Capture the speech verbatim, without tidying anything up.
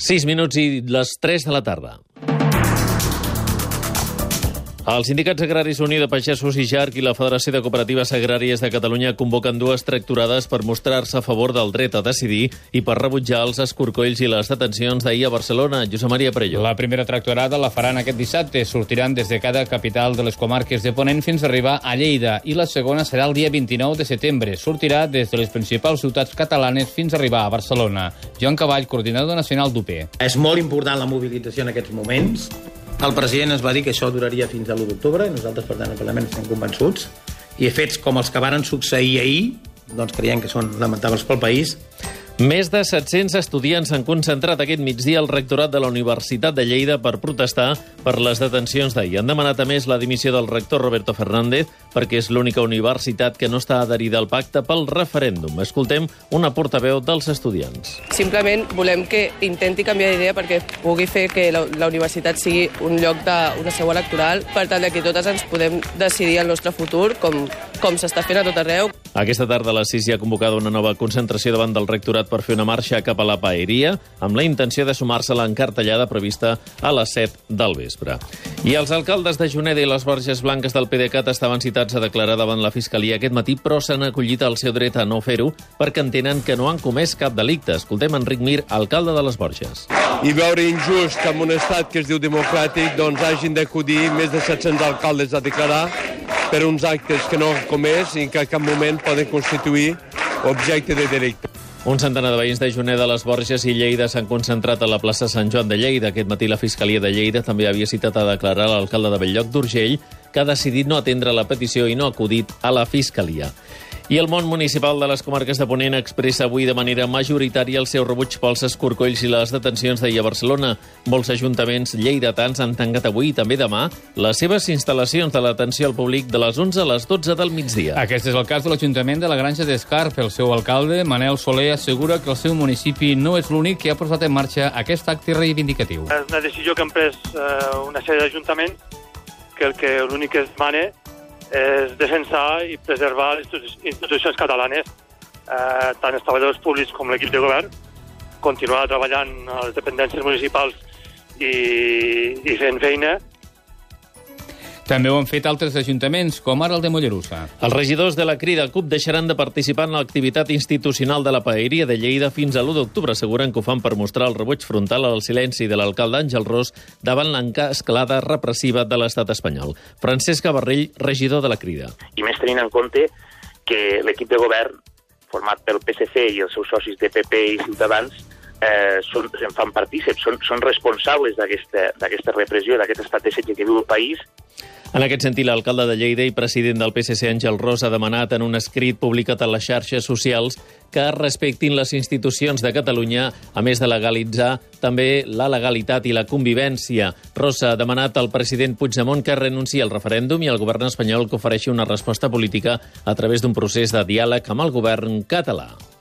sis minuts i les tres de la tarda. Els sindicats agraris Unió de Pagesos i Jarc i la Federació de Cooperatives Agràries de Catalunya convoquen dues tractorades per mostrar-se a favor del dret a decidir i per rebutjar els escorcolls i les detencions d'ahir a Barcelona. Josep Maria Perelló. La primera tractorada la faran aquest dissabte. Sortiran des de cada capital de les comarques de Ponent fins a arribar a Lleida, i la segona serà el dia vint-i-nou de setembre. Sortirà des de les principals ciutats catalanes fins a arribar a Barcelona. Joan Cavall, coordinador nacional d'U P. És molt important la mobilització en aquests moments. El president ens va dir que això duraria fins a l'u d'octubre i nosaltres, per tant, al Parlament estem convençuts. I fets com els que varen succeir ahir, doncs creiem que són lamentables pel país. Més de set-cents estudiants s'han concentrat aquest migdia al rectorat de la Universitat de Lleida per protestar per les detencions d'ahir. Han demanat a més la dimissió del rector Roberto Fernández perquè és l'única universitat que no està adherida al pacte pel referèndum. Escoltem una portaveu dels estudiants. Simplement volem que intenti canviar d'idea perquè pugui fer que la, la universitat sigui un lloc d'una seu electoral per tal que totes ens podem decidir el nostre futur com, com s'està fent a tot arreu. Aquesta tarda a les sis hi ha convocada una nova concentració davant del rectorat per fer una marxa cap a la Paeria amb la intenció de sumar-se a l'encartellada prevista a les set del vespre. I els alcaldes de Juneda i les Borges Blanques del PDeCAT estaven citats a declarar davant la Fiscalia aquest matí, però s'han acollit al seu dret a no fer-ho perquè entenen que no han comès cap delicte. Escoltem Enric Mir, alcalde de les Borges. I veure injust que en un estat que es diu democràtic doncs hagin d'acudir més de set-cents alcaldes a declarar per uns actes que no han comès i que en cap moment poden constituir objecte de delicte. Un centenar de veïns de Juneda, les Borges i Lleida s'han concentrat a la plaça Sant Joan de Lleida. Aquest matí la Fiscalia de Lleida també havia citat a declarar l'alcalde de Belllloc d'Urgell, que ha decidit no atendre la petició i no ha acudit a la Fiscalia. I el món municipal de les comarques de Ponent expressa avui de manera majoritària el seu rebuig pels escorcolls i les detencions d'ahir a Barcelona. Molts ajuntaments lleidatans han tancat avui i també demà les seves instal·lacions de l'atenció al públic de les onze a les dotze del migdia. Aquest és el cas de l'Ajuntament de la Granja d'Escarp. El seu alcalde, Manel Soler, assegura que el seu municipi no és l'únic que ha posat en marxa aquest acte reivindicatiu. És una decisió que han pres eh, una sèrie d'ajuntaments que el que l'únic que es demana és defensar i preservar les institucions catalanes, eh, tant els treballadors públics com l'equip de govern, continuar treballant a les dependències municipals i, i fent feina. També ho han fet altres ajuntaments, com ara el de Mollerussa. Els regidors de la Crida CUP deixaran de participar en l'activitat institucional de la Paeria de Lleida fins a l'u d'octubre. Asseguren que ho fan per mostrar el rebuig frontal al silenci de l'alcalde Àngel Ros davant l'escalada repressiva de l'estat espanyol. Francesc Cabarrell, regidor de la Crida. I més tenint en compte que l'equip de govern, format pel P S C i els seus socis de P P i Ciutadans, eh, són, en fan partíceps, són, són responsables d'aquesta repressió, d'aquest estat de setge que viu el país. En aquest sentit, l'alcalde de Lleida i president del P S C, Àngel Ros, ha demanat en un escrit publicat a les xarxes socials que respectin les institucions de Catalunya, a més de legalitzar també la legalitat i la convivència. Ros ha demanat al president Puigdemont que renunciï al referèndum i al govern espanyol que ofereixi una resposta política a través d'un procés de diàleg amb el govern català.